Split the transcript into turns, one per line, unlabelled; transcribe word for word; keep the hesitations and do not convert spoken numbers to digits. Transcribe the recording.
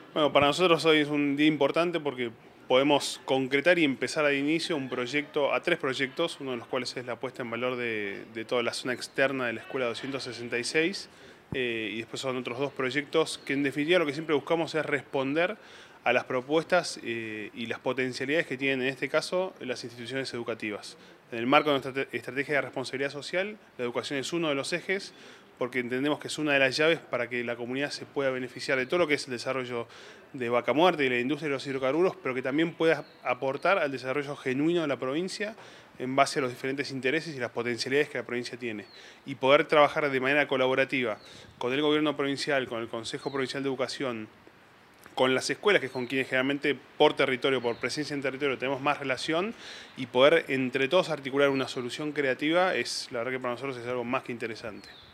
Bueno, para nosotros hoy es un día importante porque podemos concretar y empezar de inicio un proyecto, a tres proyectos, uno de los cuales es la puesta en valor de, de toda la zona externa de la Escuela doscientos sesenta y seis, eh, y después son otros dos proyectos que en definitiva lo que siempre buscamos es responder a las propuestas eh, y las potencialidades que tienen en este caso las instituciones educativas. En el marco de nuestra estrategia de responsabilidad social, la educación es uno de los ejes, porque entendemos que es una de las llaves para que la comunidad se pueda beneficiar de todo lo que es el desarrollo de Vaca Muerta y la industria de los hidrocarburos, pero que también pueda aportar al desarrollo genuino de la provincia en base a los diferentes intereses y las potencialidades que la provincia tiene. Y poder trabajar de manera colaborativa con el gobierno provincial, con el Consejo Provincial de Educación, con las escuelas, que es con quienes generalmente por territorio, por presencia en territorio tenemos más relación, y poder entre todos articular una solución creativa, es la verdad que para nosotros es algo más que interesante.